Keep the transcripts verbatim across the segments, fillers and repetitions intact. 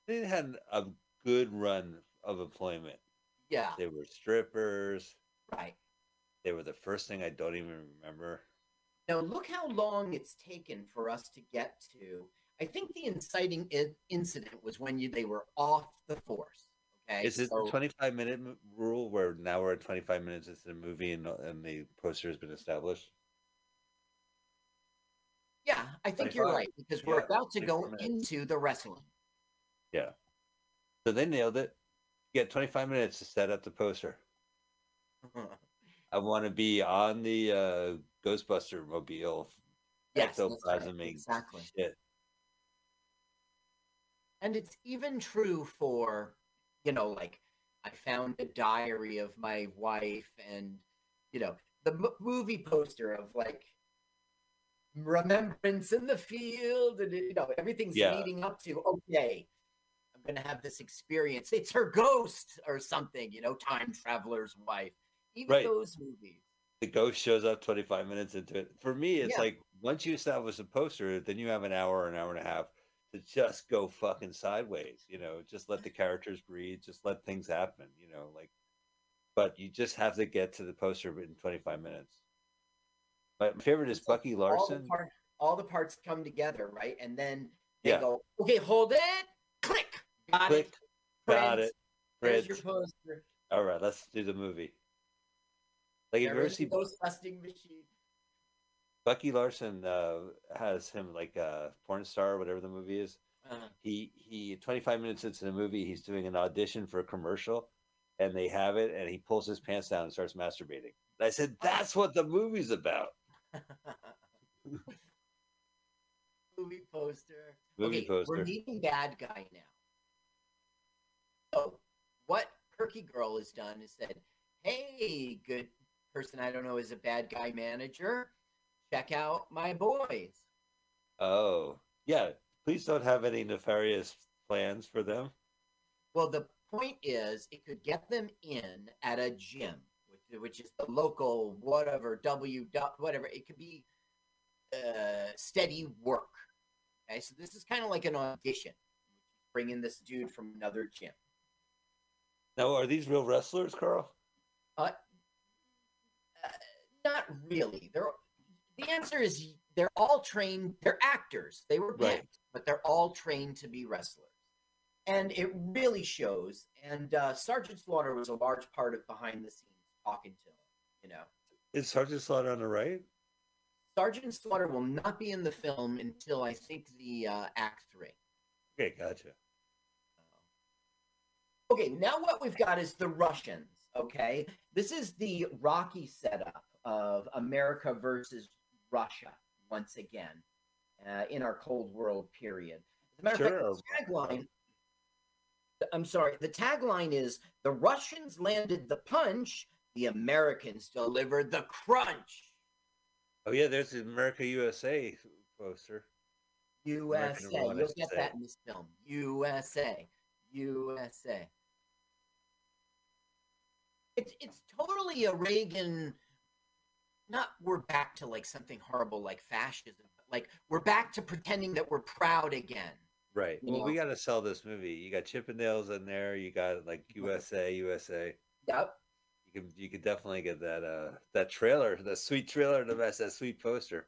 They had a good run of employment. Yeah, They were strippers. right. They were the first thing I don't even remember. Now, look how long it's taken for us to get to. I think the inciting I- incident was when you, they were off the force. Okay, Is it the so twenty-five minute m- rule where now we're at twenty-five minutes into the movie and, and the poster has been established? yeah, I think you're twenty-five. right because we're Yeah, about to twenty-five go minutes. into the wrestling. Yeah. So they nailed it. You get twenty-five minutes to set up the poster. I want to be on the uh, Ghostbuster mobile, Yes, that's right. ectoplasming Exactly. shit. And it's even true for, you know, like I found a diary of my wife and, you know, the m- movie poster of like remembrance in the field and, you know, everything's Yeah, leading up to, okay, I'm going to have this experience. It's her ghost or something, you know, time traveler's wife. Even right. those movies. The ghost shows up twenty-five minutes into it. For me, it's Yeah. like once you establish a poster, then you have an hour, an hour and a half to just go fucking sideways. You know, just let the characters breathe, just let things happen. You know, like, but you just have to get to the poster in twenty-five minutes. My, my favorite is It's like Bucky all the Larson. part all the parts come together, right? And then they Yeah, go, okay, hold it, click, got it, click, got print. it, There's your print. poster. All right, let's do the movie. Like, if you They're ever in the see ghost busting machine. Bucky Larson, uh, has him like a porn star, whatever the movie is. Uh, He he, twenty-five minutes into the movie, he's doing an audition for a commercial, and they have it, and he pulls his pants down and starts masturbating. And I said, oh. "That's what the movie's about." Movie poster. Movie Okay, we're poster. meeting bad guy now. So what Perky Girl has done is said, hey, good person I don't know is a bad guy manager. Check out my boys. Oh, yeah. Please don't have any nefarious plans for them. Well, the point is, it could get them in at a gym, which, which is the local whatever W whatever. It could be uh, steady work. Okay, so this is kind of like an audition. Bring in this dude from another gym. Now, are these real wrestlers, Carl? Uh, uh, Not really. They're the answer is they're all trained. They're actors. They were Right. picked, but they're all trained to be wrestlers. And it really shows. And uh, Sergeant Slaughter was a large part of behind the scenes talking to him. You know, Is Sergeant Slaughter on the right? Sergeant Slaughter will not be in the film until I think the uh, Act Three. Okay, gotcha. Okay, now what we've got is the Russians. Okay, this is the Rocky setup of America versus Russia once again uh, in our Cold War period. As a matter of fact, Sure. the tagline. I'm sorry. The tagline is the Russians landed the punch, the Americans delivered the crunch. Oh yeah, there's the America U S A poster. America number U S A. one, I You'll should get say. that in this film. U S A. U S A. It's it's totally a Reagan. Not we're back to like something horrible like fascism, but like we're back to pretending that we're proud again. Right. You Well, we know. got to sell this movie. You got Chippendales in there. You got like U S A, U S A. Yep. You can you could definitely get that uh that trailer, that sweet trailer, the best, that sweet poster.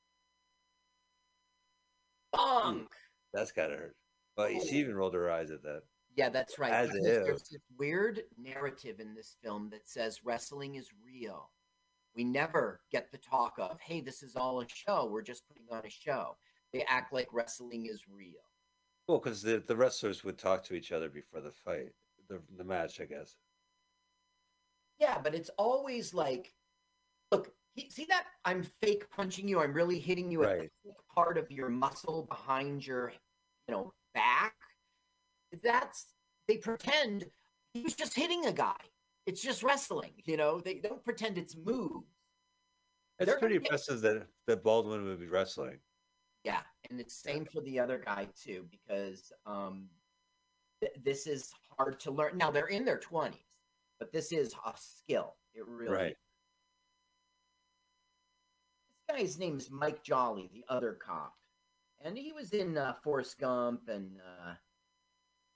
Ooh, Bonk. that's gotta hurt. Well, she Oh. even rolled her eyes at that. Yeah, that's right. As Because if. there's this weird narrative in this film that says wrestling is real. We never get the talk of, hey, this is all a show. We're just putting on a show. They act like wrestling is real. Well, because the, the wrestlers would talk to each other before the fight, the the match, I guess. Yeah, but it's always like, look, see that I'm fake punching you. I'm really hitting you at the Right. thick part of your muscle behind your, you know, back. That's they pretend he was just hitting a guy. It's just wrestling, you know. They don't pretend it's moves. It's They're pretty gonna get impressive that that Baldwin would be wrestling. yeah, and it's same for the other guy too because um, th- this is hard to learn. Now they're in their twenties, but this is a skill. It really is. Right. This guy's name is Mike Jolly, the other cop, and he was in uh, Forrest Gump and uh,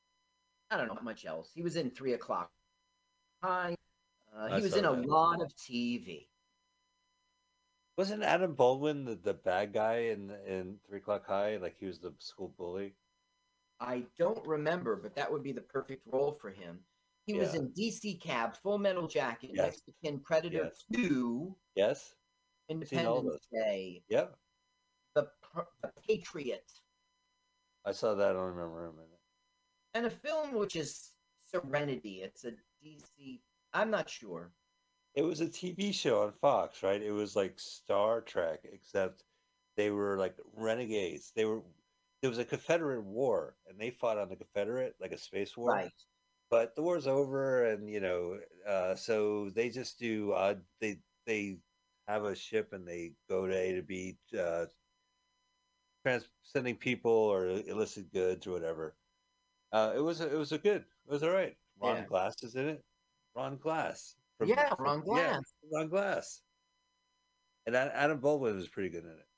I don't know much else. He was in Three O'Clock High. Uh, I he was saw in a that. lot of T V. Wasn't Adam Baldwin the, the bad guy in in Three O'clock High? Like he was the school bully. I don't remember, but that would be the perfect role for him. He was Yeah. in D C Cab, Full Metal Jacket, Yes. Mexican Predator Yes. two, Yes. Seen all Independence those. Day, Yep. The, the Patriot, I saw that. I don't remember him in it. and a film which is Serenity. It's a D C. I'm not sure. It was a T V show on Fox, right? It was like Star Trek, except they were like renegades. They were there was a Confederate war, and they fought on the Confederate, like a space war. Right. But the war's over, and you know, uh, so they just do. Uh, they they have a ship, and they go to A to B, uh, trans- sending people or illicit goods or whatever. Uh, it was a, it was a good. It was all right. Ron Yeah. Glass is in it. Ron Glass. From, Yeah, from Ron yeah, Glass. Ron Glass. And Adam Baldwin was pretty good in it.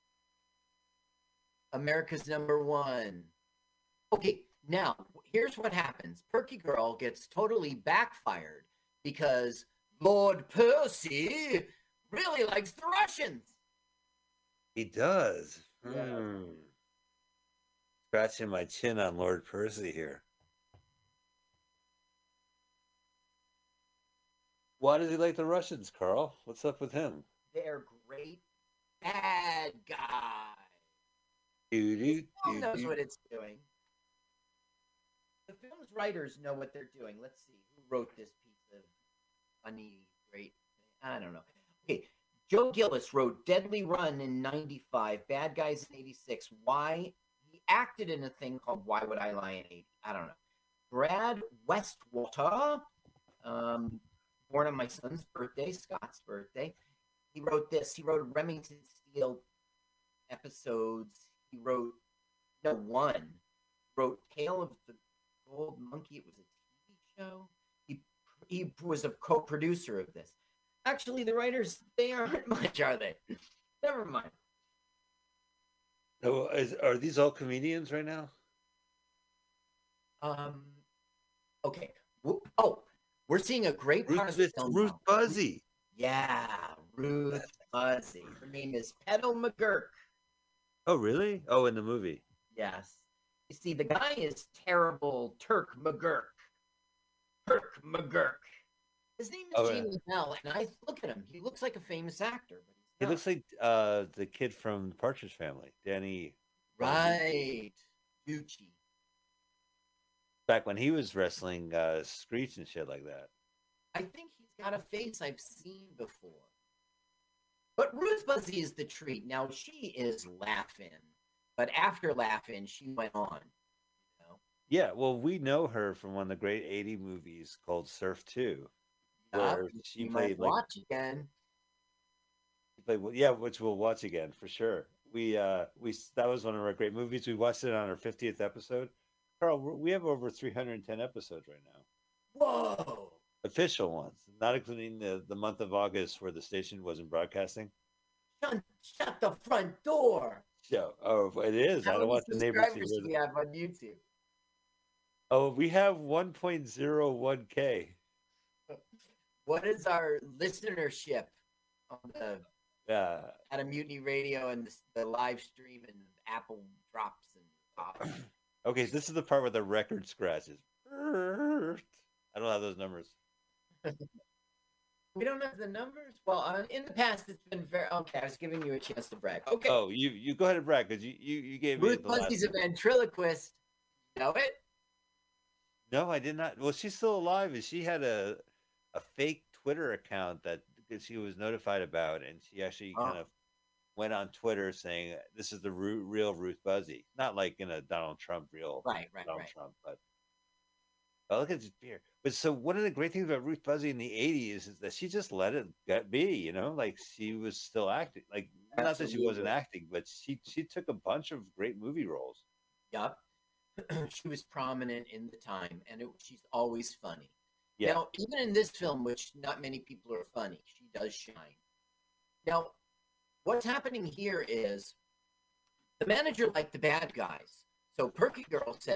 America's Number One. Okay, now here's what happens. Perky Girl gets totally backfired because Lord Percy really likes the Russians. He does. Yeah. Hmm. Scratching my chin on Lord Percy here. Why does he like the Russians, Carl? What's up with him? They're great bad guys. Doo, doo, The film doo, knows doo. what it's doing. The film's writers know what they're doing. Let's see who wrote this piece of funny, great. I don't know. Okay, Joe Gillis wrote Deadly Run in ninety-five, Bad Guys in eighty-six. Why he acted in a thing called Why Would I Lie in eighty? I don't know. Brad Westwater, um, born on my son's birthday, Scott's birthday. He wrote this. He wrote Remington Steele episodes. He wrote no one. Wrote Tale of the Gold Monkey. It was a T V show. He he was a co-producer of this. Actually, the writers they aren't much, are they? Never mind. So is, are these all comedians right now? Um. Okay. Oh, we're seeing a great part of Ruth, the film. Ruth now. Buzzy. Yeah, Ruth Buzzy. Her name is Petal McGurk. Oh, really? Oh, in the movie. Yes. You see, the guy is terrible Turk McGurk. Turk McGurk. His name is Oh, Gene yeah. LaBelle, and I look at him. He looks like a famous actor, but he's He not. looks like uh, the kid from the Partridge Family, Danny. Right. Gucci. Back when he was wrestling uh, Screech and shit like that. I think he's got a face I've seen before. But Ruth Buzzy is the treat. Now, she is laughing. But after laughing, she went on. You know? Yeah, well, we know her from one of the great eighty movies called Surf two, Yup, where which she we played might like watch again. she played, well, yeah, which we'll watch again for sure. We uh we that was one of our great movies. We watched it on our fiftieth episode. Carl, we have over three hundred ten episodes right now. Whoa. Official ones, not including the, the month of August where the station wasn't broadcasting. Shut, shut the front door. So, oh, it is. How I don't many want the neighbors to subscribers hear do we that. have on YouTube? Oh, we have one point zero one K. What is our listenership on the Yeah. at a Mutiny Radio and the, the live stream and Apple drops and pops? Okay, this is the part where the record scratches. I don't have those numbers. We don't have the numbers. Well, uh, in the past, it's been very okay. I was giving you a chance to brag. Okay, Oh, you you go ahead and brag because you, you you gave me Ruth the last. Buzzy's a number. ventriloquist. You know it? No, I did not. Well, she's still alive, and she had a a fake Twitter account that that she was notified about, and she actually Oh. kind of went on Twitter saying this is the ru- real Ruth Buzzy, not like in a Donald Trump real Right, right, Donald right. Trump, but. Oh, look at this beer. But so one of the great things about Ruth Buzzy in the eighties is that she just let it get be, you know, like she was still acting. Like not that she wasn't Absolutely. acting, but she she took a bunch of great movie roles. Yup. She was prominent in the time, and it, she's always funny. Yeah. Now, even in this film, which not many people are funny, she does shine. Now, what's happening here is the manager liked the bad guys. So Perky Girl says,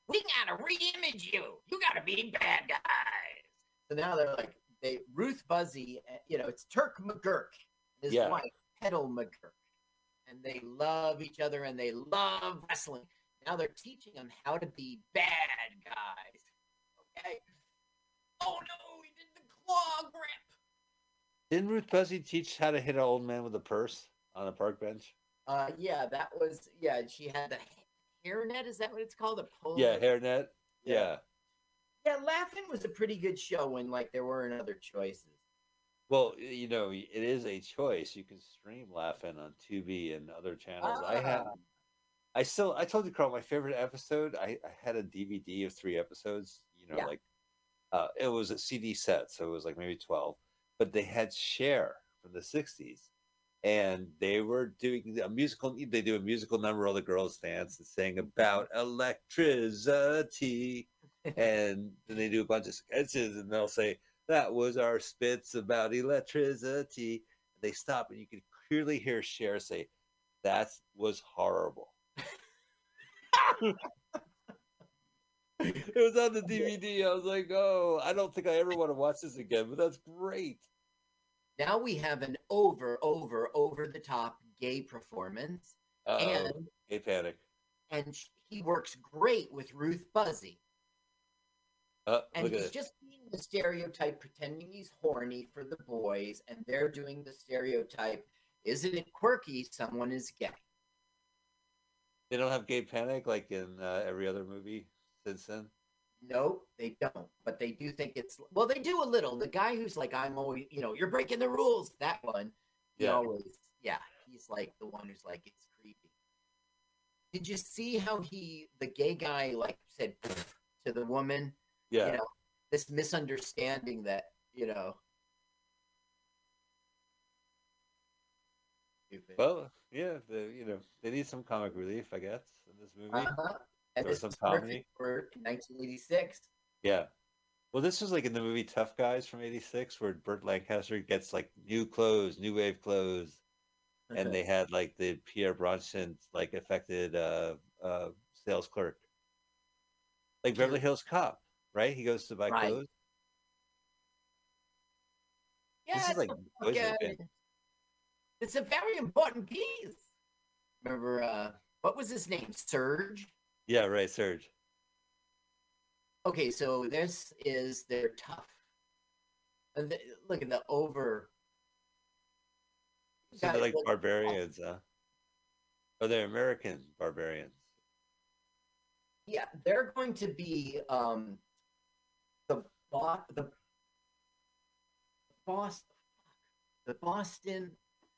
We gotta re-image you. You gotta be bad guys. So now they're like, they Ruth Buzzy, uh, you know, it's Turk McGurk and his Yeah. wife Petal McGurk, and they love each other and they love wrestling. Now they're teaching them how to be bad guys. Okay. Oh no, he did the claw grip. Didn't Ruth Buzzy teach how to hit an old man with a purse on a park bench? Uh, yeah, that was yeah. She had the hairnet. Is that what it's called? The pull. Yeah, hairnet. Yeah. Yeah. Yeah, Laughing was a pretty good show when like there weren't other choices. Well, you know, it is a choice. You can stream Laughing on Tubi and other channels. I had, Ah, I still, I told you, Carl, my favorite episode. I, I had a D V D of three episodes. You know, yeah. like uh, it was a C D set, so it was like maybe twelve. But they had Cher from the sixties, and they were doing a musical. They do a musical number. All the girls dance and sing about electricity, and then they do a bunch of sketches, and they'll say that was our spits about electricity. And they stop, and you can clearly hear Cher say, "That was horrible." It was on the D V D. I was like, "Oh, I don't think I ever want to watch this again," but that's great. Now we have an over, over, over the top gay performance, Uh oh, and gay panic. and he works great with Ruth Buzzy, Uh, and look at he's this. just being the stereotype, pretending he's horny for the boys, and they're doing the stereotype. Isn't it quirky? Someone is gay. They don't have gay panic like in uh, every other movie since then. No, they don't. But they do think it's well, they do a little. The guy who's like, I'm always, you know, you're breaking the rules. That one, he Yeah. always, yeah, he's like the one who's like, it's creepy. Did you see how he, the gay guy, like said to the woman, Yeah. you know, this misunderstanding that, you know, stupid. Well, yeah, the you know they need some comic relief, I guess, in this movie, Uh-huh. And or this some is comedy. perfect for nineteen eighty-six. Yeah. Well, this was like in the movie Tough Guys from eighty-six, where Burt Lancaster gets like new clothes, new wave clothes, and they had like the Pierre Bronson like affected uh, uh, sales clerk, like Beverly Hills Cop, right? He goes to buy Right. clothes. Yeah, This is like boys okay. band. It's a very important piece. Remember, uh, what was his name? Serge? Yeah, right, Serge. Okay, so this is their tough. And the, look at the over. So they're like barbarians, huh? Or they're American barbarians. Yeah, they're going to be um, the the Boston, the Boston.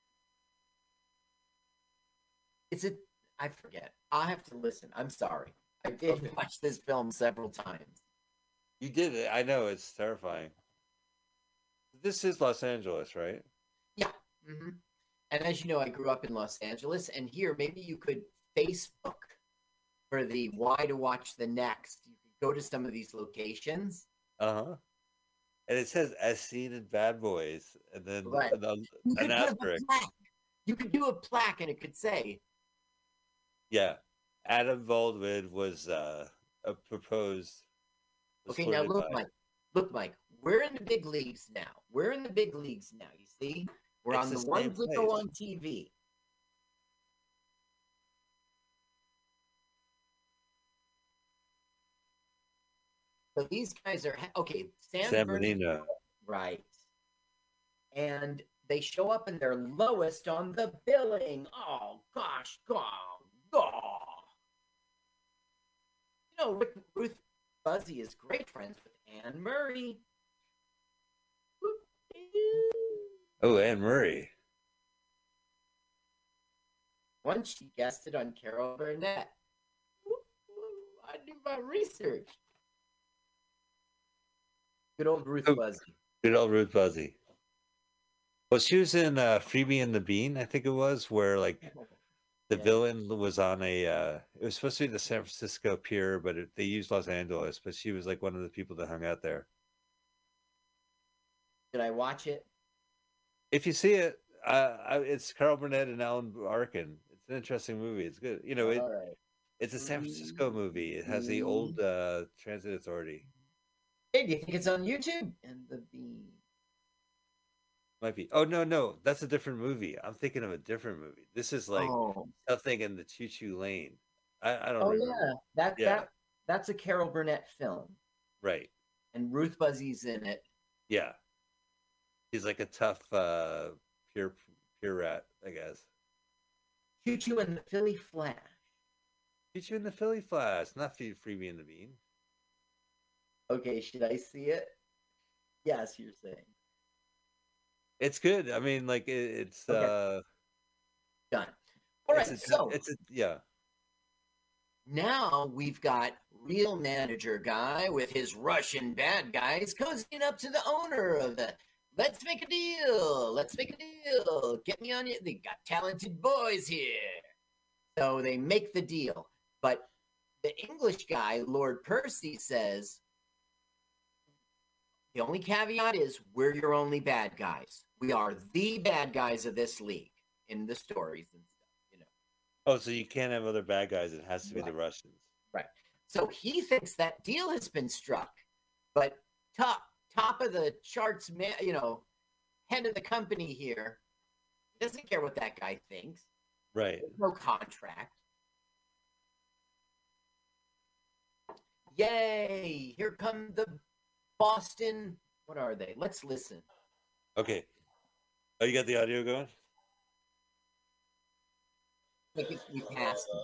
Is it? I forget. I have to listen. I'm sorry. I did okay. watch this film several times. You did it. I know it's terrifying. This is Los Angeles, right? Yeah. Mm-hmm. And as you know, I grew up in Los Angeles, and here maybe you could Facebook for the why to watch the next. You could go to some of these locations. Uh huh. And it says as seen in Bad Boys, and then right. an, an, you could an asterisk. You could do a plaque, and it could say, "Yeah, Adam Baldwin was uh, a proposed." Okay, now look, by. Mike. Look, Mike. We're in the big leagues now. We're in the big leagues now. You see, we're it's on the, the ones that go on T V. So these guys are okay. San, San Bernardino, right? And they show up and they're lowest on the billing. Oh gosh, God, oh. You know, Rick, Ruth Buzzy is great friends with Anne Murray. Oh, Anne Murray. Once she guested on Carol Burnett. I do my research. Good old Ruth oh, Buzzy. Good old Ruth Buzzy. Well, she was in uh, Freebie and the Bean, I think it was, where like the yeah. villain was on a. Uh, it was supposed to be the San Francisco Pier, but it, they used Los Angeles. But she was like one of the people that hung out there. Did I watch it? If you see it, uh, it's Carol Burnett and Alan Arkin. It's an interesting movie. It's good. You know, it, right. It's a San Francisco movie. It has the old uh, transit authority. Hey, do you think it's on YouTube? And the bee. Might be. Oh no, no, that's a different movie. I'm thinking of a different movie. This is like Oh, something in the Choo Choo Lane. I, I don't oh remember. yeah, that Yeah, that that's a Carol Burnett film, right. and Ruth Buzzy's in it. Yeah, he's like a tough, uh, pure, pure rat, I guess. Choo Choo and the Philly Flash. Choo Choo in the Philly Flash, not Free Freebie and the Bean. Okay, should I see it? Yes, you're saying. It's good. I mean, like it, it's Okay, uh, done. All it's right, a, so it's a yeah. now we've got real manager guy with his Russian bad guys cozying up to the owner of the. Let's make a deal. Let's make a deal. Get me on you. They got talented boys here. So they make the deal. But the English guy, Lord Percy, says the only caveat is we're your only bad guys. We are the bad guys of this league in the stories and stuff, you know. Oh, so you can't have other bad guys. It has to be Right. the Russians. Right. So he thinks that deal has been struck, but top top of the charts, you know, head of the company here doesn't care what that guy thinks. Right. There's no contract. Yay! Here come the Boston. What are they? Let's listen. Okay. Oh, you got the audio going? I think we passed them.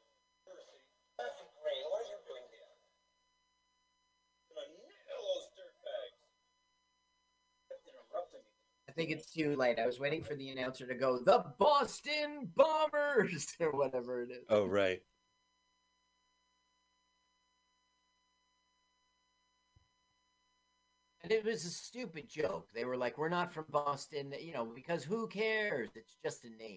I think it's too late. I was waiting for the announcer to go, the Boston Bombers, or whatever it is. Oh, right. And it was a stupid joke. They were like, we're not from Boston, you know, because who cares? It's just a name.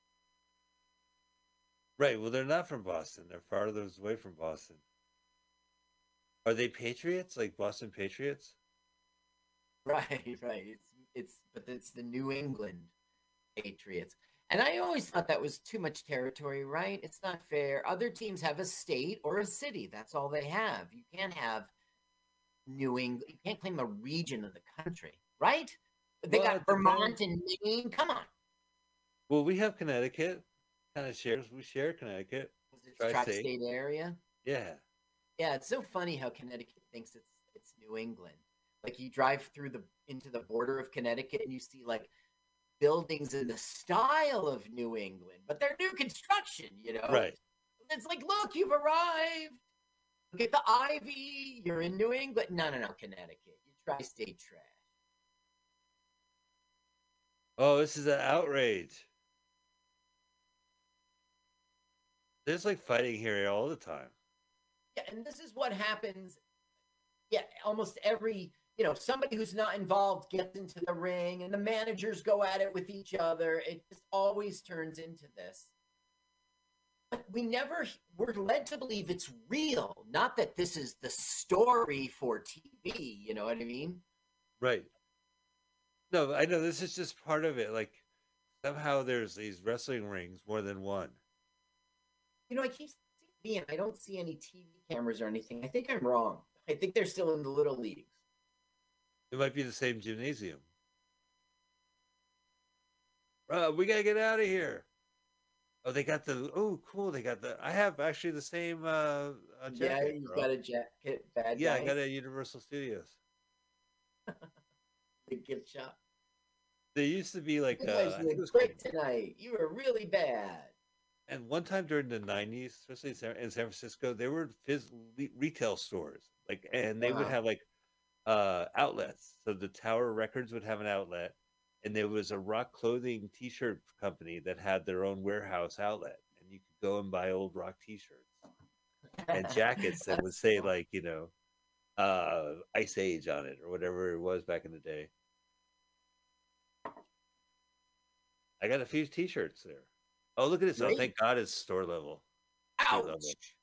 Right. Well, they're not from Boston. They're farther away from Boston. Are they Patriots? Like Boston Patriots? Right, right. It's it's but it's the New England Patriots. And I always thought that was too much territory, right? It's not fair. Other teams have a state or a city. That's all they have. You can't have New England. You can't claim a region of the country, right? They Well, got it Vermont depends. and Maine. Come on. Well, we have Connecticut. Kind of shares. We share Connecticut. It's Tri-state. tri-state area. Yeah. Yeah, it's so funny how Connecticut thinks it's it's New England. Like you drive through the into the border of Connecticut and you see like buildings in the style of New England, but they're new construction, you know? Right. It's like, look, you've arrived. Look at the ivy. You're in New England. No, no, no, Connecticut. You tri-state trash. Oh, this is an outrage. There's like fighting here all the time. Yeah, and this is what happens. Yeah, almost every, you know, somebody who's not involved gets into the ring and the managers go at it with each other. It just always turns into this. But we never, we're led to believe it's real, not that this is the story for T V. You know what I mean? Right. No, I know this is just part of it. Like somehow there's these wrestling rings more than one. You know, I keep seeing, I don't see any T V cameras or anything. I think I'm wrong. I think they're still in the little leagues. It might be the same gymnasium. Uh, we gotta get out of here. Oh, they got the. Oh, cool. They got the. I have actually the same uh, uh Yeah, jacket. you bro. got a jacket, bad Yeah, guy. I got it at Universal Studios. The gift shop. There used to be like You uh, guys I think it were was great called, tonight. You were really bad. and one time during the nineties, especially in San, in San Francisco, there were phys- le- retail stores like, and they would Wow. have like uh outlets. So the Tower Records would have an outlet, and there was a rock clothing T-shirt company that had their own warehouse outlet, and you could go and buy old rock T-shirts and jackets that would That's say fun. like you know uh Ice Age on it or whatever it was back in the day. I got a few T-shirts there. Oh, look at this! Oh, Great. thank God it's store level, street level. Ouch.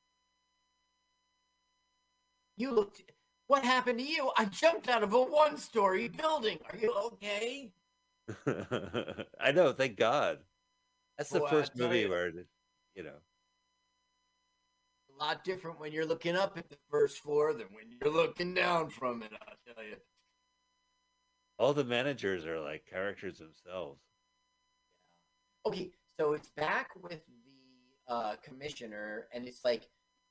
You looked. What happened to you? I jumped out of a one-story building. Are you okay? I know, thank God. That's the Boy, I first tell movie you. where, it- you know. a lot different when you're looking up at the first floor than when you're looking down from it, I'll tell you. All the managers are like characters themselves. Okay, so it's back with the uh, commissioner, and it's like,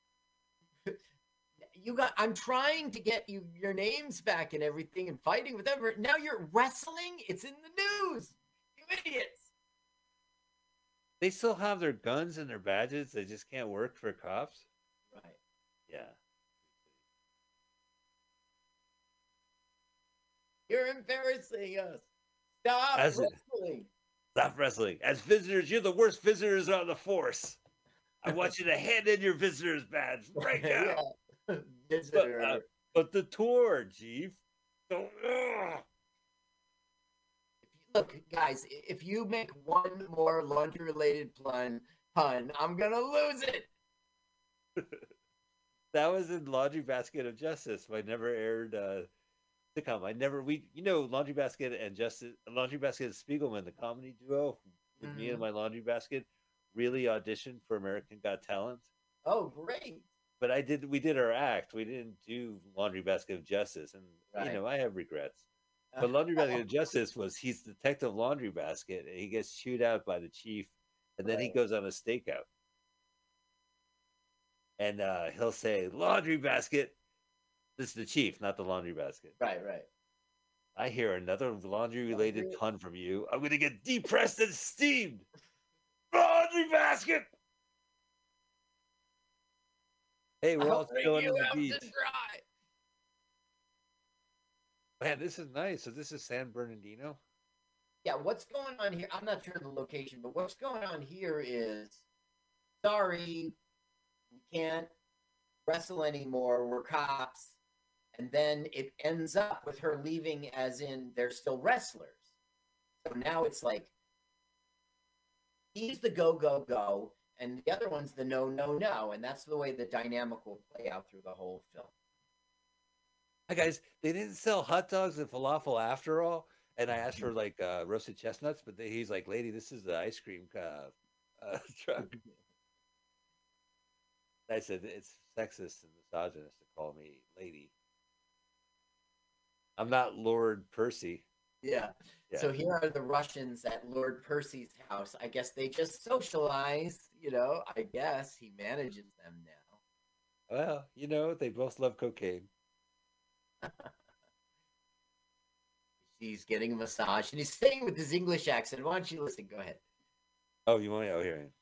you got. I'm trying to get you your names back and everything, and fighting with them. Now you're wrestling. It's in the news. You idiots. They still have their guns and their badges. They just can't work for cops. Right. Yeah. You're embarrassing us. Stop As it, wrestling. stop wrestling. As visitors, you're the worst visitors on the force. I want you to hand in your visitor's badge right now. Yeah. Visitor. But, uh, but the tour, Chief. So, Look, guys, if you make one more laundry-related pun, pun, I'm gonna lose it. That was in Laundry Basket of Justice. I never aired uh, sitcom. I never we you know Laundry Basket and Justice Laundry Basket and Spiegelman, the comedy duo with mm-hmm. me and my Laundry Basket, really auditioned for American Got Talent. Oh, great! But I did. We did our act. We didn't do Laundry Basket of Justice, and right. you know I have regrets. But Laundry Basket of Justice was he's Detective Laundry Basket, and he gets chewed out by the chief, and then right. he goes on a stakeout. And uh, he'll say, Laundry Basket. This is the chief, not the Laundry Basket. Right, right. I hear another laundry-related laundry. pun from you. I'm going to get depressed and steamed. Laundry Basket! Hey, we're all chilling on the beach. Man, this is nice. So this is San Bernardino? Yeah, what's going on here? I'm not sure of the location, but what's going on here is, sorry, we can't wrestle anymore. We're cops. And then it ends up with her leaving as in they're still wrestlers. So now it's like, he's the go, go, go. And the other one's the no, no, no. And that's the way the dynamic will play out through the whole film. Hi, guys. They didn't sell hot dogs and falafel after all. And I asked for like uh, roasted chestnuts, but they, he's like, lady, this is the ice cream uh, uh, truck. I said, it's sexist and misogynist to call me lady. I'm not Lord Percy. Yeah. yeah. So here are the Russians at Lord Percy's house. I guess they just socialize, you know, I guess he manages them now. Well, you know, they both love cocaine. He's getting a massage and he's staying with his English accent. Why don't you listen? Go ahead. Oh, you want me? Oh, here.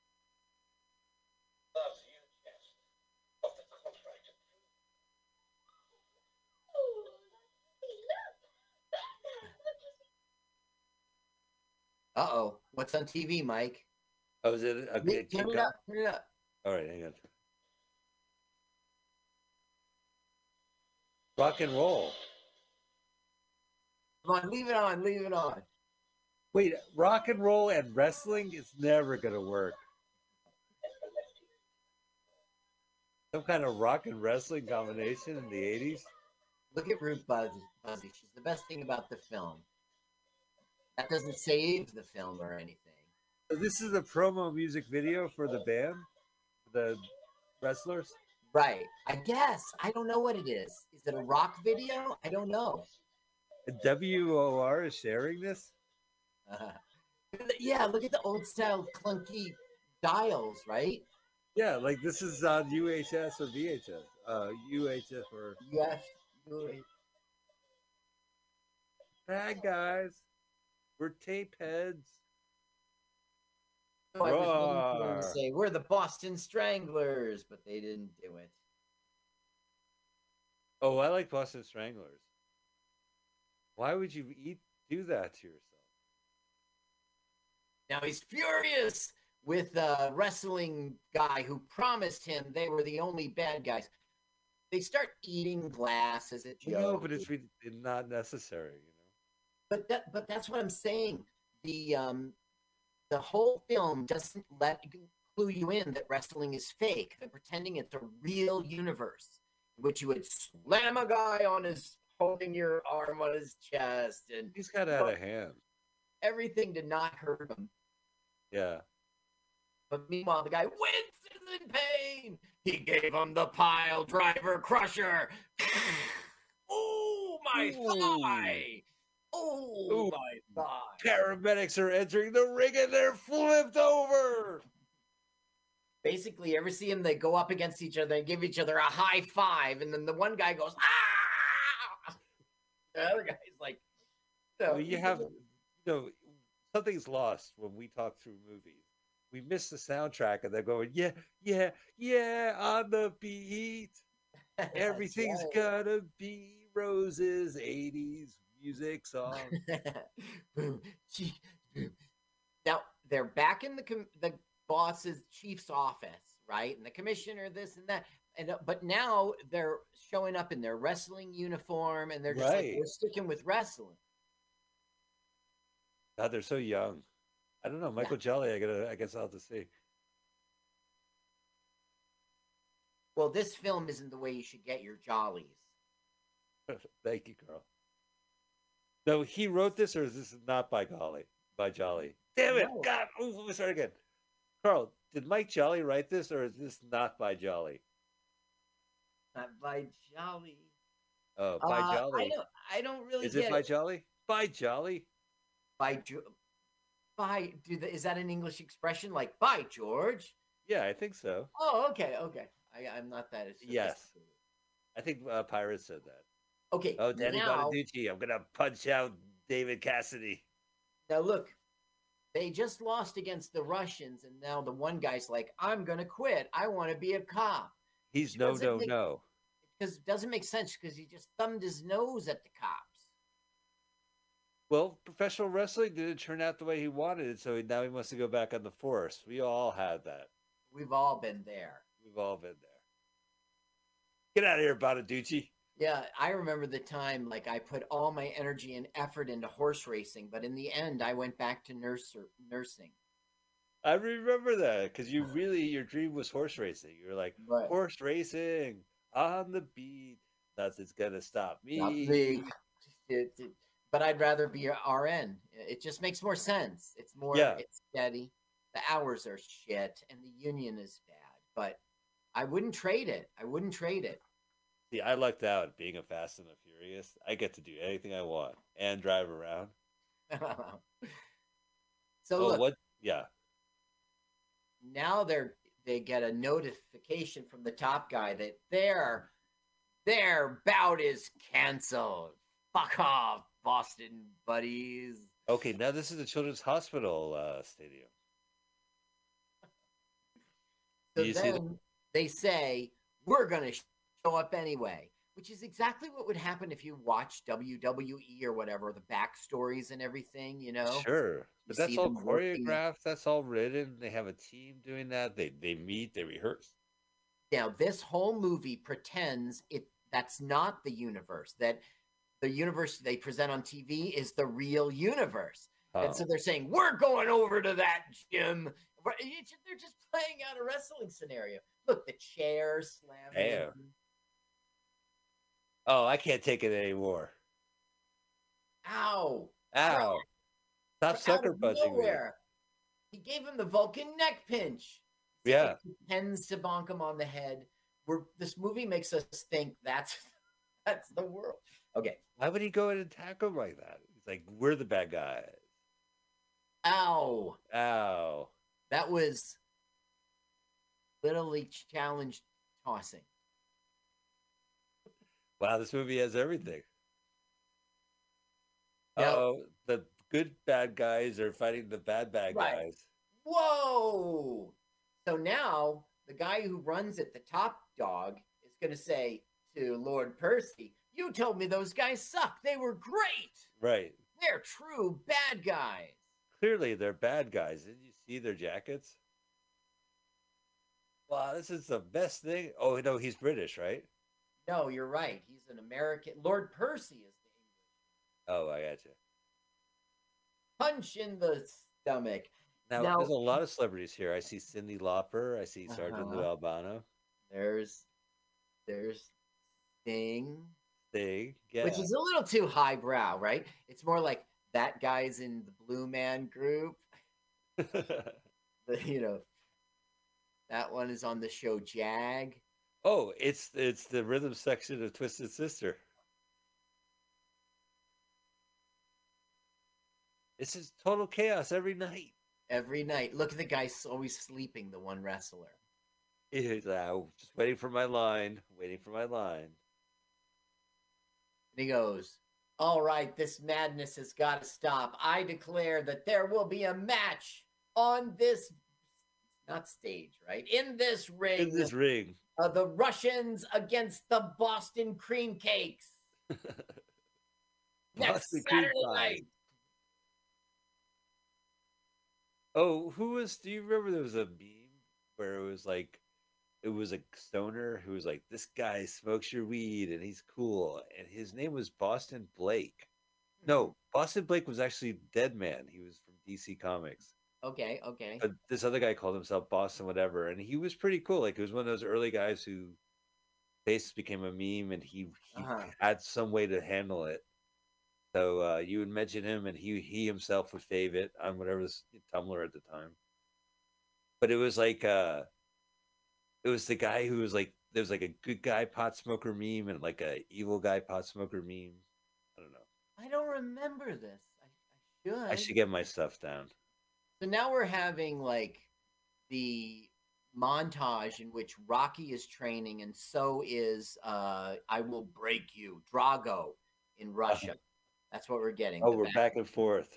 Uh-oh. What's on T V, Mike? Oh, is it? Okay, turn it up. Turn it up. All right, hang on. Rock and roll. Come on, leave it on. Leave it on. Wait, rock and roll and wrestling is never going to work. Some kind of rock and wrestling combination in the eighties? Look at Ruth Buzzy. She's the best thing about the film. That doesn't save the film or anything. So this is a promo music video for the band? The wrestlers? Right. I guess. I don't know what it is. Is it a rock video? I don't know. W O R is sharing this? Uh, yeah, look at the old style clunky dials, right? Yeah, like this is on U H S or V H S. Uh, U H S or... Yes. Bad guys. We're tape heads. Oh, I was going to say, we're the Boston Stranglers, but they didn't do it. Oh, I like Boston Stranglers. Why would you eat do that to yourself? Now he's furious with a wrestling guy who promised him they were the only bad guys. They start eating glass as a joke. No, but it's really not necessary, you know. But that, but that's what I'm saying. The um, the whole film doesn't let clue you in that wrestling is fake. They're pretending it's a real universe, in which you would slam a guy on his holding your arm on his chest, and he's got out of hand. Everything did not hurt him. Yeah. But meanwhile, the guy winces in pain. He gave him the pile driver crusher. Oh, my Ooh. thigh. Oh, Ooh. my thigh. Paramedics are entering the ring and they're flipped over. Basically, you ever see them? They go up against each other and give each other a high five, and then the one guy goes, ah! The other guy's like, Well, you have, you know, something's lost when we talk through movies. We miss the soundtrack and they're going, yeah, yeah, yeah, on the beat. Everything's right. gonna be roses, eighties music song. Boom, chief, boom. Now they're back in the com- the boss's chief's office, right? And the commissioner, this and that. And uh, but now they're showing up in their wrestling uniform, and they're just like, Right. we're sticking with wrestling. God, they're so young. I don't know. Michael Jolly, I gotta I guess I'll have to see. Well, this film isn't the way you should get your jollies. Thank you, Carl. No, he wrote this, or is this not by Golly? By Jolly. Damn it! No. God, ooh, let me start again. Carl, did Mike Jolly write this, or is this not by Jolly? Not by Jolly. Oh, by Uh, Jolly. I don't. I don't really Is get it by Jolly? By Jolly? By Jo- by. Do the, is that an English expression like by George? Yeah, I think so. Oh, okay, okay. I, I'm not that. Yes. I think uh, Pirates said that. Okay. Oh, Danny now, Bonaducci, I'm gonna punch out David Cassidy. Now look, they just lost against the Russians, and now the one guy's like, "I'm gonna quit. I want to be a cop." He's no, no, make, no. Because it doesn't make sense because he just thumbed his nose at the cops. Well, professional wrestling didn't turn out the way he wanted it, so now he wants to go back on the force. We all had that. We've all been there. We've all been there. Get out of here, Bonaducci. Yeah, I remember the time like I put all my energy and effort into horse racing, but in the end, I went back to nurse nursing. I remember that because you really your dream was horse racing. You were like right. horse racing on the beat. Nothing's gonna stop me. Not me. It, it, but I'd rather be a R N. It just makes more sense. It's more. Yeah. It's steady. The hours are shit, and the union is bad. But I wouldn't trade it. I wouldn't trade it. See, I lucked out being a Fast and the Furious. I get to do anything I want and drive around. so oh, look, what? Yeah. Now they're they get a notification from the top guy that their their bout is canceled. Fuck off, Boston buddies. Okay, now this is the Children's Hospital uh, stadium. So then the... they say we're gonna show up anyway, which is exactly what would happen if you watch W W E or whatever, the backstories and everything, you know? Sure. But you that's all choreographed, working. That's all written. They have a team doing that. They they meet, they rehearse. Now, this whole movie pretends it that's not the universe, that the universe they present on T V is the real universe. Oh. And so they're saying, we're going over to that gym. They're just playing out a wrestling scenario. Look, the chair slamming. Damn. Oh, I can't take it anymore. Ow. Ow. Stop sucker punching me. He gave him the Vulcan neck pinch. So yeah. He tends to bonk him on the head. We're, this movie makes us think that's that's the world. Okay. Why would he go and attack him like that? He's like, we're the bad guys. Ow. Ow. That was Little League Challenge tossing. Wow, this movie has everything. Yep. Oh, the good bad guys are fighting the bad bad right. guys. Whoa! So now the guy who runs it, the top dog, is going to say to Lord Percy, "You told me those guys suck. They were great. Right. They're true bad guys." Clearly, they're bad guys. Did you see their jackets? Wow, this is the best thing. Oh no, he's British, right? No, you're right. He's an American. Lord Percy is the English. Oh, I got you. Punch in the stomach. Now, now there's a lot of celebrities here. I see Cyndi Lauper. I see Sergeant uh-huh. Lou Albano. There's, there's Sting. Sting, yeah. Which is a little too highbrow, right? It's more like that guy's in the Blue Man Group. the, you know, That one is on the show Jag. Oh, it's it's the rhythm section of Twisted Sister. This is total chaos every night. Every night. Look at the guy always sleeping, the one wrestler. He's uh, just waiting for my line, waiting for my line. And he goes, all right, this madness has got to stop. I declare that there will be a match on this, not stage, right? In this ring. In this ring. Uh, the Russians against the Boston Cream Cakes. Next Saturday night. Oh, who was, do you remember there was a meme where it was like, it was a stoner who was like, this guy smokes your weed and he's cool. And his name was Boston Blake. No, Boston Blake was actually Deadman. He was from D C Comics. Okay, okay. But this other guy called himself Boston whatever. And he was pretty cool. Like, he was one of those early guys who face became a meme and he, he uh-huh. had some way to handle it. So uh, you would mention him and he, he himself would fave it on whatever was Tumblr at the time. But it was like... Uh, It was the guy who was like, there was like a good guy pot smoker meme and like a evil guy pot smoker meme. I don't know. I don't remember this. I, I should. I should get my stuff down. So now we're having like the montage in which Rocky is training and so is uh, I Will Break You, Drago in Russia. Uh, That's what we're getting. Oh, we're back. back and forth.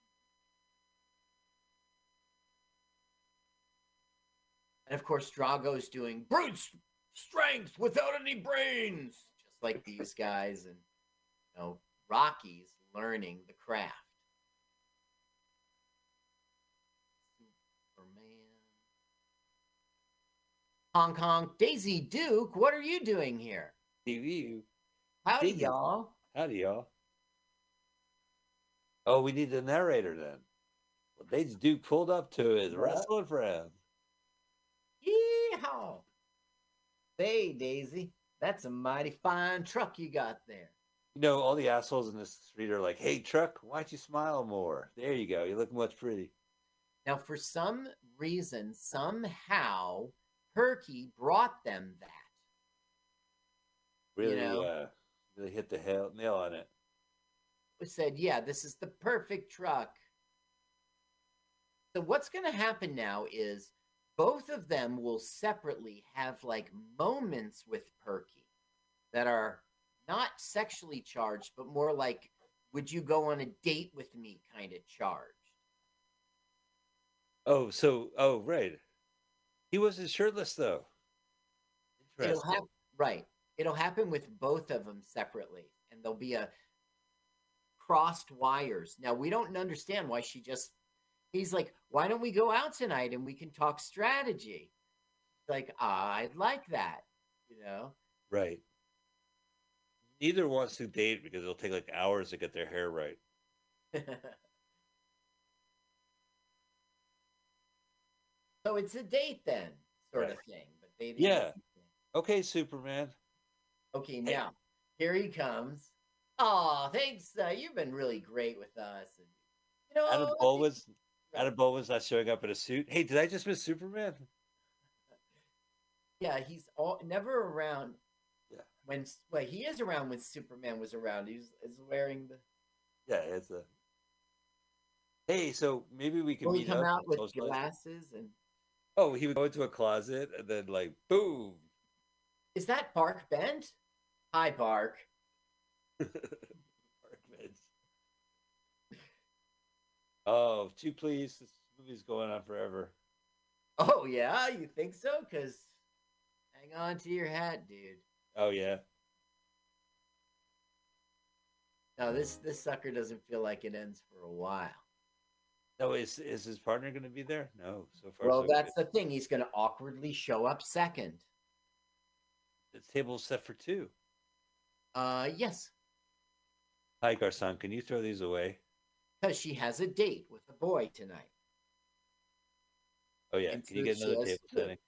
And of course, Drago's doing brute strength without any brains, just like these guys. And you know, Rocky's learning the craft. Superman. Hong Kong, Daisy Duke, what are you doing here? T V. Howdy, y'all. Howdy, y'all. Oh, we need the narrator then. Well, Daisy Duke pulled up to his what? wrestling friend. Yeehaw! Hey, Daisy, that's a mighty fine truck you got there. You know, all the assholes in this street are like, hey, truck, why don't you smile more? There you go. You look much pretty. Now, for some reason, somehow, Perky brought them that. Really, you know? uh, really hit the hell, nail on it. We said, yeah, this is the perfect truck. So what's going to happen now is both of them will separately have like moments with Perky that are not sexually charged, but more like, would you go on a date with me kind of charged. Oh, so, oh, right. He wasn't shirtless though. It'll happen, right. It'll happen with both of them separately. And there'll be a crossed wires. Now, we don't understand why she just, he's like, why don't we go out tonight and we can talk strategy? Like, ah, I'd like that, you know? Right. Neither wants to date because it'll take like hours to get their hair right. So it's a date then, sort right. of thing. But they yeah. Okay, Superman. Okay, now, hey. Here he comes. Oh, thanks. Uh, you've been really great with us. And, you know, Adam Bowles, Adam Bowles not showing up in a suit. Hey, did I just miss Superman? Yeah, he's all never around. Yeah. When well, he is around when Superman was around. He's is wearing the. Yeah, it's a. Hey, so maybe we can Will meet he come up out with glasses and. Oh, he would go into a closet and then like boom. Is that Bark Bent? Hi, Bark. Bark Bent. Oh, two please. This movie's going on forever. Oh yeah, you think so? Because hang on to your hat, dude. Oh yeah. No, this this sucker doesn't feel like it ends for a while. No, is is his partner going to be there? No, so far. Well, so that's good. the thing. He's going to awkwardly show up second. The table's set for two. Uh, yes. Hi, Garcon. Can you throw these away? Because she has a date with a boy tonight. Oh yeah. And can you get another table two. setting?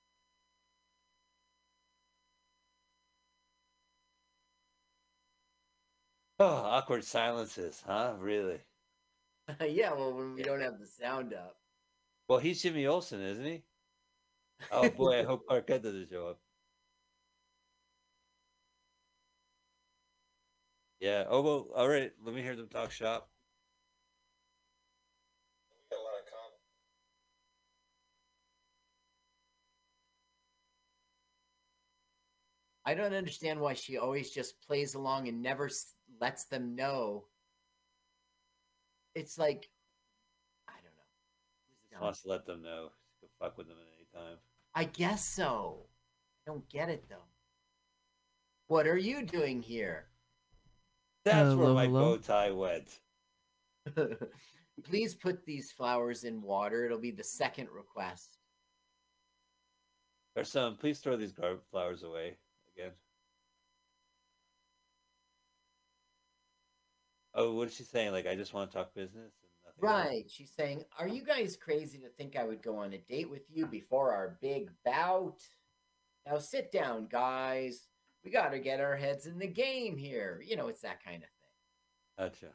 Oh, awkward silences, huh? Really? Yeah, well, when we yeah. don't have the sound up. Well, he's Jimmy Olsen, isn't he? Oh boy, I hope Clark Kent doesn't show up. Yeah. Oh well. All right. Let me hear them talk shop. I don't understand why she always just plays along and never s- lets them know. It's like I don't know. He Who's just dumb? wants to let them know. Just go fuck with them at any time. I guess so. I don't get it though. What are you doing here? That's where Hello, my hello. bow tie went. Please put these flowers in water. It'll be the second request. Or son, please throw these garden flowers away again. Oh, what is she saying? Like, I just want to talk business and nothing else. Right. She's saying, are you guys crazy to think I would go on a date with you before our big bout? Now sit down, guys. We got to get our heads in the game here. You know, it's that kind of thing. Gotcha.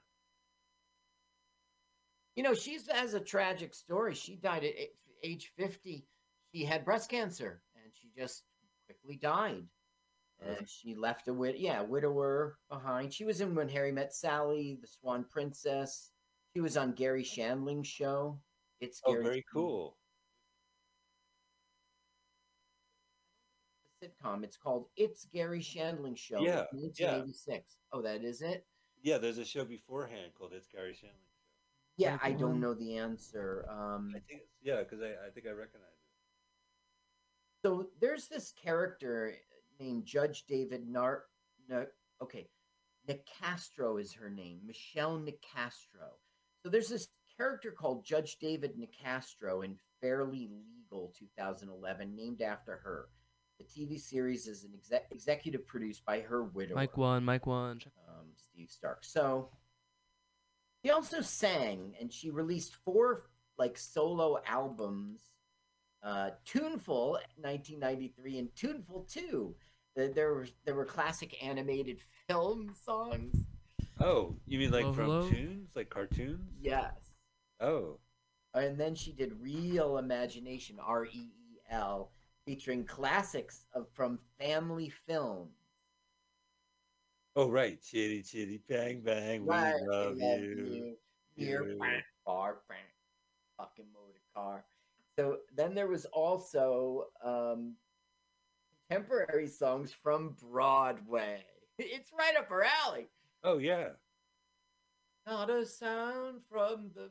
You know, she has a tragic story. She died at age fifty. She had breast cancer and she just quickly died. And she left a wid- yeah, widower behind. She was in When Harry Met Sally, The Swan Princess. She was on Gary Shandling's show. It's Oh, Gary very Shandling. cool. The sitcom. It's called It's Gary Shandling Show. Yeah, It's yeah, nineteen eighty-six. Oh, that is it? yeah. There's a show beforehand called It's Gary Shandling Show. Yeah, I Second don't one. know the answer. I Um, think it's yeah, because I, I think I recognize it. so there's this character named Judge David Nar. No, okay, Nicastro is her name. Michelle Nicastro. So there's this character called Judge David Nicastro in Fairly Legal twenty eleven, named after her. The T V series is an exec- executive produced by her widower, Mike one, Mike one. Check. um, Steve Stark. So she also sang, and she released four like solo albums. Uh, Tuneful, nineteen ninety-three, and Tuneful two. There, there were there were classic animated film songs. Oh, you mean like Hello, from hello. tunes, like cartoons? Yes. Oh, And then she did Real Imagination, R E E L, featuring classics of from family films. oh, right. Chitty chitty bang bang, we Right, I love love you. you. Near You. bar, fucking motor car. So then there was also um, contemporary songs from Broadway. It's right up her alley. Oh yeah. Not a sound from the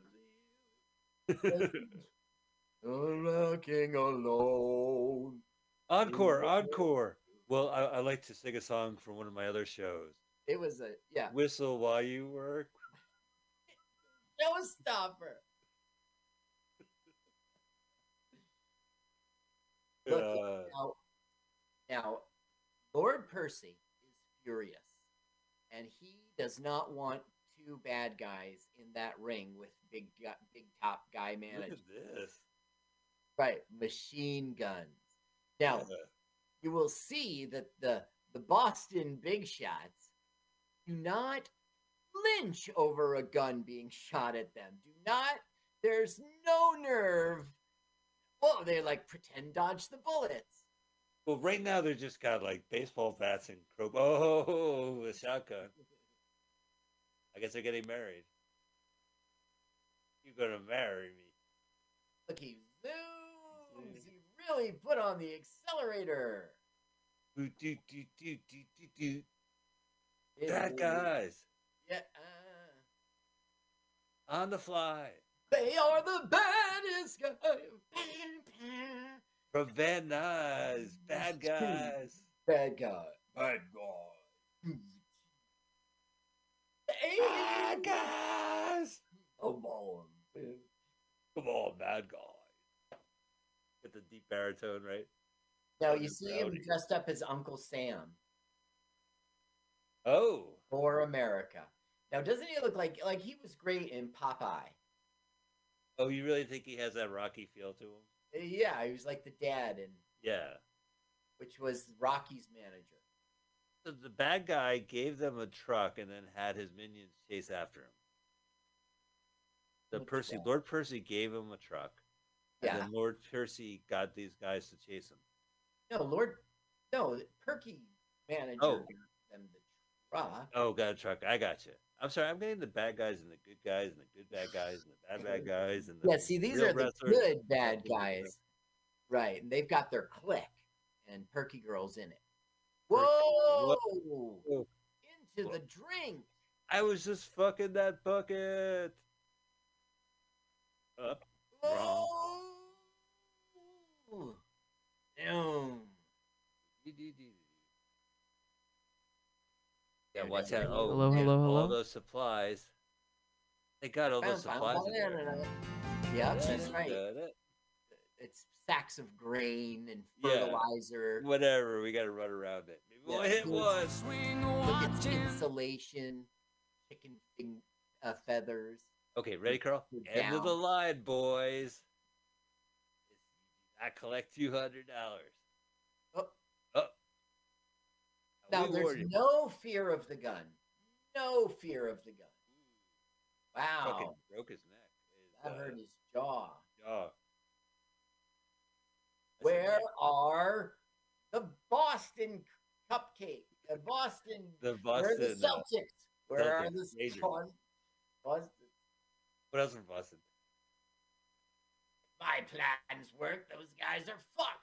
looking alone. Encore, encore. Well, I, I like to sing a song from one of my other shows. It was a yeah, Whistle while you work. showstopper. Look Uh, now, now Lord Percy is furious, and he does not want two bad guys in that ring with big big top guy look management. at this. Right, machine guns. Yeah. Now you will see that the the Boston Big Shots do not flinch over a gun being shot at them. Do not. There's no nerve. Oh, they like pretend dodge the bullets. Well, right now they're just got like baseball bats and crow. Oh, a shotgun. I guess they're getting married. You're gonna marry me. Look, he zooms. He really put on the accelerator. Do, do, do, do, do, do, do. It Bad really- guys Yeah. uh, on the fly they are the baddest guys. from Van Nuys. Bad guys. Bad guy. Bad guy. Bad guys. Come on. Come on, bad guy. Get the deep baritone right. Now Thunder you see him Brownie. dressed up as Uncle Sam Oh, for America. Now, doesn't he look like like he was great in Popeye? oh, you really think he has that Rocky feel to him? Yeah, he was like the dad, and Yeah. which was Rocky's manager. So the bad guy gave them a truck and then had his minions chase after him. The What's Percy, that? Lord Percy gave him a truck, And Yeah. then Lord Percy got these guys to chase him. No, Lord. No, Perky manager Oh, got them the truck. oh, got a truck. I got you. I'm sorry. I'm getting the bad guys and the good guys and the good bad guys and the bad bad guys and the Yeah, see, these real are the wrestlers. good And bad the good guys. Right. And they've got their clique and Perky Girl's in it. Perky. Whoa! Whoa. Into the drink. I was just fucking that bucket. Up. Wrong. Oh! Damn. Yeah, watch out. Oh, Hello, man, hello, all hello. those supplies. They got all those supplies in there. Yep, that's right. Da-da-da-da. It's sacks of grain and Yeah. fertilizer. Whatever, we got to run around it. Maybe we'll Yeah, hit dude. one. Look, it's insulation, chicken fin- uh, feathers. Okay, ready, Carl? We're End of the down. line, boys. I collect two hundred dollars. Oh, Oh. now We there's warned you. no fear of the gun. No fear of the gun. Fucking Wow, broke his neck. His, that uh, hurt his jaw. jaw. That's a Where neck. are the Boston Cupcake? The Boston. The Where are the Boston. uh, Celtics? Where are Celtics, the Rangers. Boston? Boston? What else from Boston? My plans work. Those guys are fucked.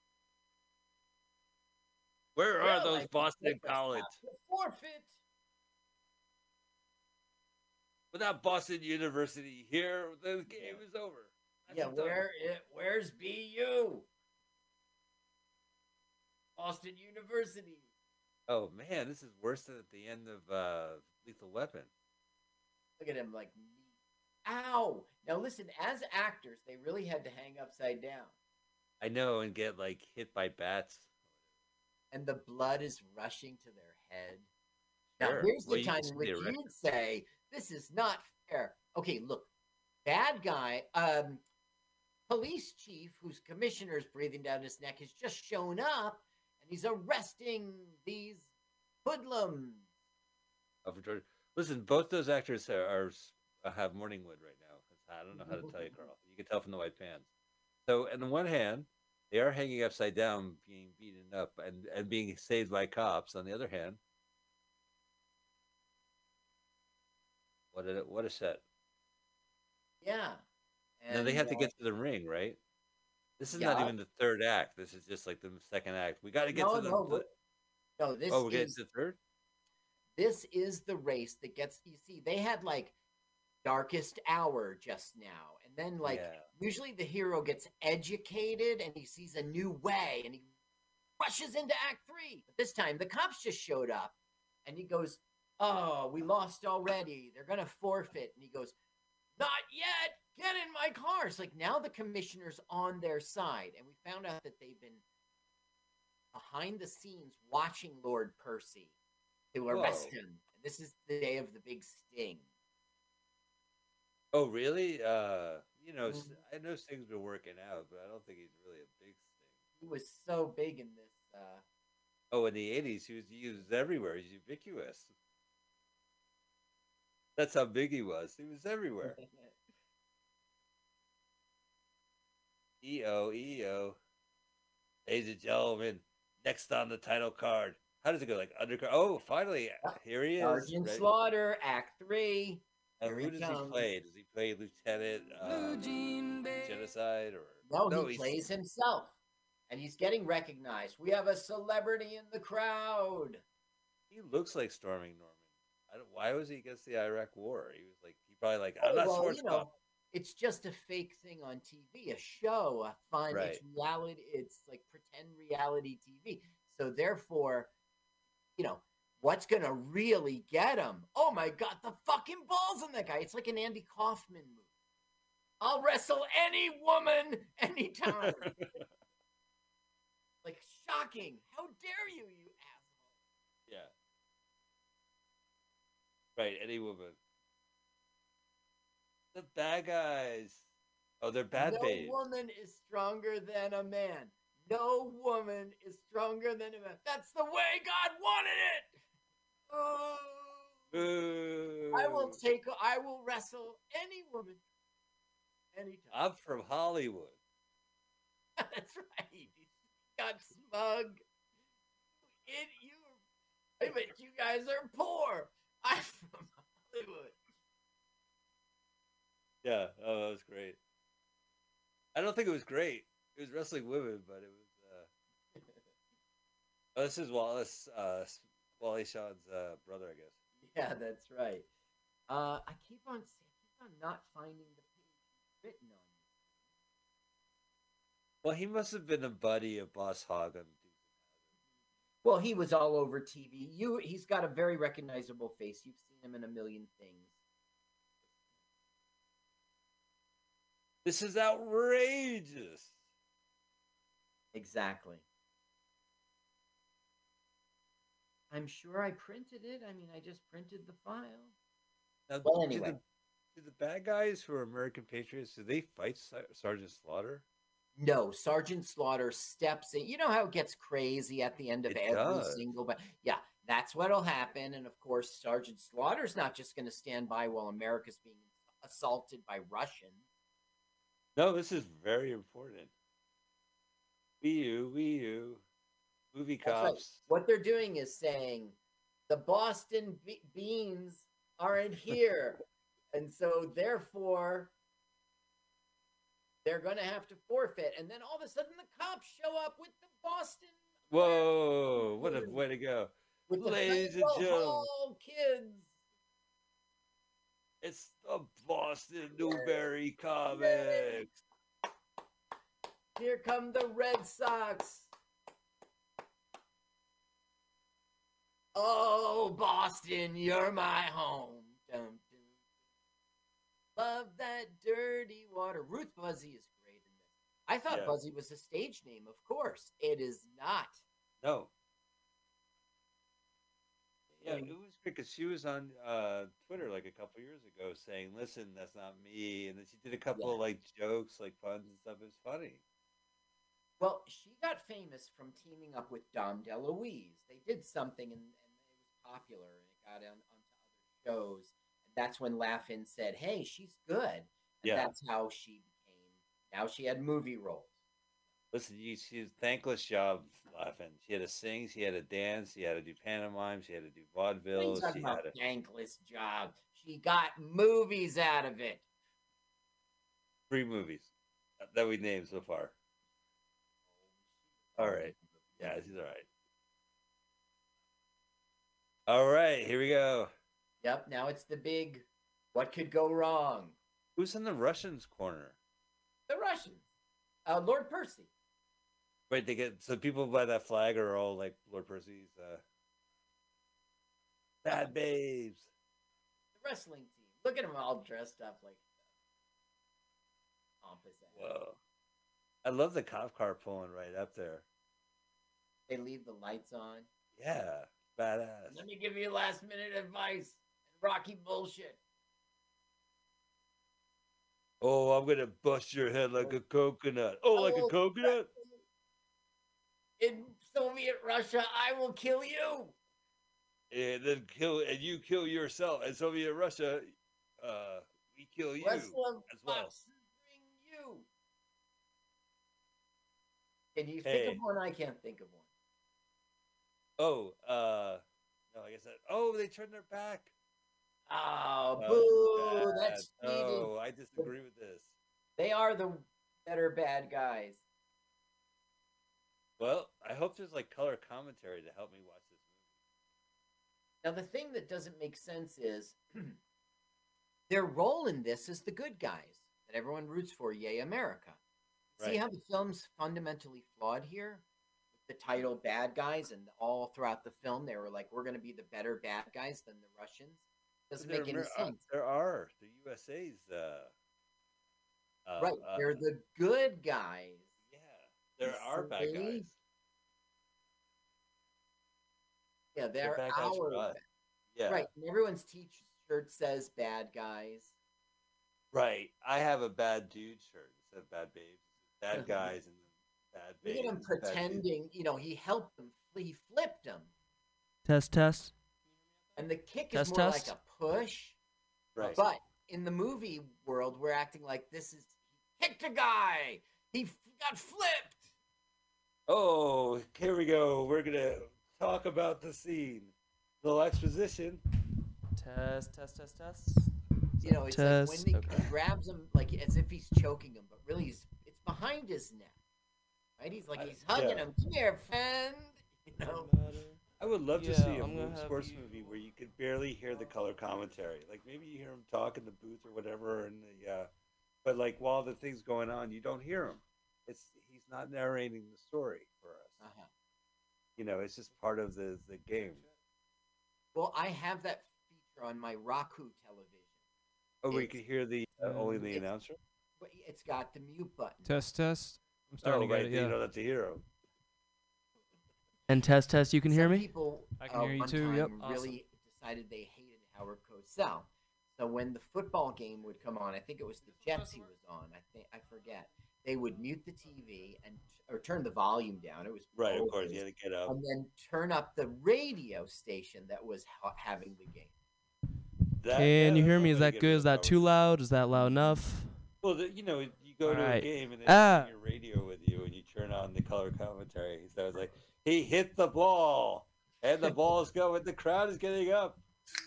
Where are Well, those I Boston think that's College? not the forfeit. Without Boston University here, the game is over. That's Yeah, done. where it, where's B U? Boston University. Oh man, this is worse than at the end of uh, Lethal Weapon. Look at him like, ow. Now listen, as actors, they really had to hang upside down. I know, and get like hit by bats. And the blood is rushing to their head. Now, Sure. here's Well, the you can time see in the which erection. you'd say, this is not fair. Okay, look, bad guy, um, police chief whose commissioner's breathing down his neck has just shown up and he's arresting these hoodlums. Oh, for Georgia. Listen, both those actors are, are uh, have Morningwood right now. I don't know how to tell you, Carl. You can tell from the white pants. So, on the one hand, they are hanging upside down, being beaten up, and, and being saved by cops. On the other hand, what a what a set! Yeah. Now they have to uh, get to the ring, right? This is yeah. not even the third act. This is just like the second act. We got to get No, to the. no, the look, no, this oh, we're getting is to the third. this is the race that gets, you see, they had like darkest hour just now. And then like Yeah. usually the hero gets educated and he sees a new way and he rushes into act three. But this time the cops just showed up and he goes, oh, we lost already. They're gonna forfeit. And he goes, not yet. Get in my car. It's like now the commissioner's on their side. And we found out that they've been behind the scenes watching Lord Percy to arrest Whoa. him. And this is the day of the big sting. Oh, really? Uh, you know, s- Mhm. I know Sting's been working out, but I don't think he's really a big Sting. He was so big in this. Uh, Oh, in the eighties, he was used everywhere. He's ubiquitous. That's how big he was. He was everywhere. E O, E O. Ladies and gentlemen, next on the title card. How does it go? Like undercard? Oh, finally, here he is. Sergeant ready- Slaughter, Act Three. And Here who he does he comes. play? Does he play Lieutenant um, Genocide or No, he he's- plays himself, and he's getting recognized. We have a celebrity in the crowd. He looks like storming Norman. I don't. Why was he against the Iraq War? He was like he probably like I'm Oh, not well, sworn you know, it's just a fake thing on T V, a show, a fun. It's Right. reality. It's like pretend reality T V. So therefore, you know, what's gonna really get him? Oh my God, the fucking balls on that guy! It's like an Andy Kaufman movie. I'll wrestle any woman, anytime. Like shocking! How dare you, you asshole! Yeah. Right, any woman. The bad guys. Oh, they're bad no babes. woman is stronger than a man. No woman is stronger than a man. That's the way God wanted it. Oh, Boo. I will take. I will wrestle any woman, anytime. I'm from Hollywood. That's right. He got smug. It, you, I bet you guys are poor. I'm from Hollywood. Yeah, oh, that was great. I don't think it was great. It was wrestling women, but it was. Uh... Oh, this is Wallace, uh, Wally Shawn's uh, brother, I guess. Yeah, that's right. Uh, I keep on, I keep on not finding the page written on. Well, he must have been a buddy of Boss Hogg on Well, he was all over T V. You, he's got a very recognizable face. You've seen him in a million things. This is outrageous. Exactly. I'm sure I printed it. I mean, I just printed the file. Now, Well, do anyway. the, do the bad guys who are American Patriots, do they fight Sergeant Slaughter? No, Sergeant Slaughter steps in. You know how it gets crazy at the end of It every does. single, but yeah, that's what'll happen. And of course, Sergeant Slaughter's not just going to stand by while America's being assaulted by Russians. No, this is very important. Wii U, Wii U, movie cops. Right. What they're doing is saying the Boston Be- Beans aren't here, and so therefore they're going to have to forfeit. And then all of a sudden, the cops show up with the Boston. Whoa! What a way to go, with ladies the and gentlemen! Kids. It's the Boston Newberry Comics. Here come the Red Sox. Oh, Boston, you're my home. Dum, dum. Love that dirty water. Ruth Buzzy is great in this. I thought yeah. Buzzy was a stage name. Of course, it is not. No. Yeah, it was great because she was on uh, Twitter like a couple years ago saying, "Listen, that's not me," and then she did a couple yeah. of like jokes, like puns and stuff. It was funny. Well, she got famous from teaming up with Dom DeLuise. They did something, and, and it was popular, and it got on onto other shows. And that's when Laugh-In said, "Hey, she's good." And yeah. that's how she became. Now she had movie roles. Listen, you, she was thankless job, Laughing. She had to sing, she had to dance, she had to do pantomime, she had to do vaudeville. She had a thankless job. She got movies out of it. Three movies that we named so far. All right. Yeah, she's all right. All right, here we go. Yep, now it's the big what could go wrong. Who's in the Russians' corner? The Russians. Uh, Lord Percy. Right, they get so people by that flag are all like Lord Percy's uh bad babes. The wrestling team. Look at them all dressed up like pompous. Whoa. I love the cop car pulling right up there. They leave the lights on. Yeah, badass. Let me give you last minute advice and Rocky bullshit. Oh, I'm gonna bust your head like a coconut. Oh, like a coconut? In Soviet Russia, I will kill you. And then kill, and you kill yourself. In Soviet Russia, uh, we kill you as well. Bring you. Can you hey. think of one? I can't think of one. Oh, uh, no, I guess that. Oh, they turned their back. Oh, boo! Bad. That's cheating. Oh, I disagree with this. They are the better bad guys. Well, I hope there's like color commentary to help me watch this movie. Now, the thing that doesn't make sense is their role in this is the good guys that everyone roots for. Yay, America! Right. See how the film's fundamentally flawed here? With the title "Bad Guys," and all throughout the film, they were like, "We're going to be the better bad guys than the Russians." Doesn't make any sense. There are the U S A's. Uh, uh, right, uh, they're the good guys. Yeah, there are bad guys. Yeah, they're, they're bad guys our bad. Yeah, right. And everyone's T-shirt says "bad guys." Right. I have a bad dude shirt instead of bad babes. Bad guys and bad babes. Look at him pretending. You know, he helped them. He flipped them. Test test. And the kick test, is more test. like a push. Right. But in the movie world, we're acting like this is he kicked a guy. He f- got flipped. Oh, here we go. We're gonna talk about the scene. Little exposition. Test, test, test, test. You know, it's Test. like when he, Okay. he grabs him, like as if he's choking him, but really, he's, it's behind his neck. Right? He's like I- he's hugging yeah. him. Come here, friend. You know. I would love to Yeah, see a I'm gonna mo- have sports you- movie where you could barely hear the color commentary. Like maybe you hear him talk in the booth or whatever, and the, uh, but like while the thing's going on, you don't hear him. It's he's not narrating the story for us. Uh-huh. You know, it's just part of the the game. Well, I have that feature on my Roku television. Oh, we It's- can hear the uh, only the It's- announcer. But It's got the mute button. Test, test. I'm Oh, starting right. to get it. You Yeah. don't have to hear him. And test, test. You can hear Some me? People I can uh, hear you one too, time yep. really decided they hated Howard Cosell. So when the football game would come on, I think it was the Jets he was on. I think I forget. They would mute the T V and or turn the volume down. It was Right, of always- course. You had to get up. and then turn up the radio station that was ha- having the game. That- Can yeah, you hear that's me? one Is way to that get good? rid Is of that Howard too Cosell. loud? Is that loud enough? Well, the, you know, you go to Alright. a game and they Ah. have your radio with you, and you turn on the color commentary. So it's like he hit the ball, and the ball is going. The crowd is getting up.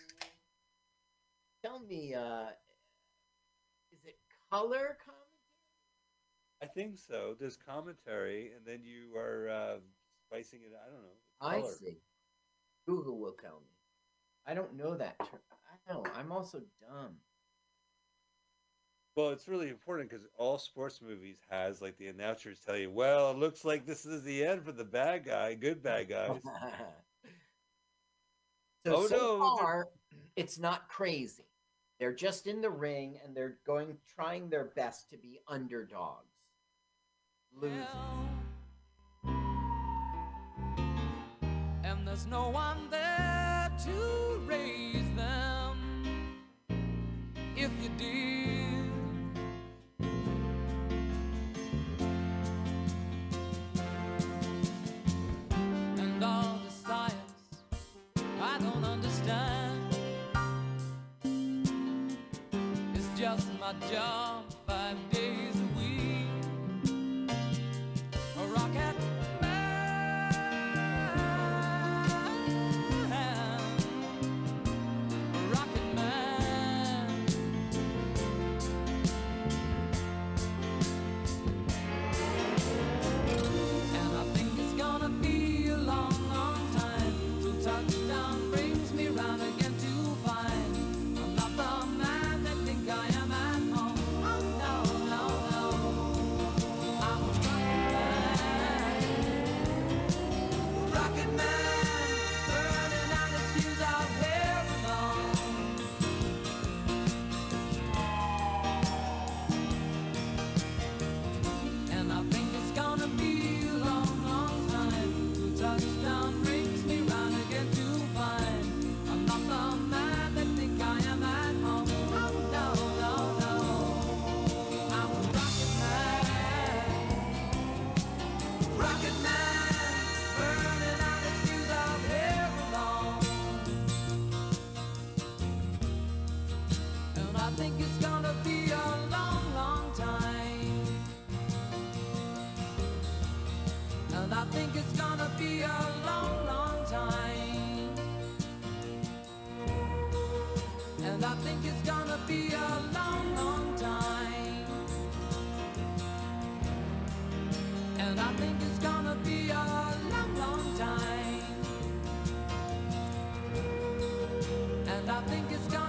Tell me, uh, is it color commentary? I think so. There's commentary, and then you are uh, spicing it. I don't know. I color. see. Google will tell me. I don't know that term. I know. I'm also dumb. Well, it's really important because all sports movies has like the announcers tell you, "Well, it looks like this is the end for the bad guy, good bad guys." so Oh, so no, they're- far, it's not crazy. They're just in the ring and they're going, trying their best to be underdogs, losing. And there's no one there to raise them. If you did, and all the science I don't understand, it's just my job five days a week. A rocket Rocket Man. And I think it's gonna be a long, long time till touchdown brings me round again to find I'm not the man that think I am at home. Oh no, no, no. I'm a rocket man. Rocket Man, burning out his fuse out here alone. And I think it's gonna be a long, long time till touchdown brings me round again to find I'm not the man that think I am at home. Oh no, no, no. I'm a rocket man. Rocket Man, burning out his fuse out here alone. And I think it's gonna be a long, long time. And I think it's gonna be a long, long time. And I think it's gonna be a long, long time. And I think it's gonna be a long, long time. And I think it's gonna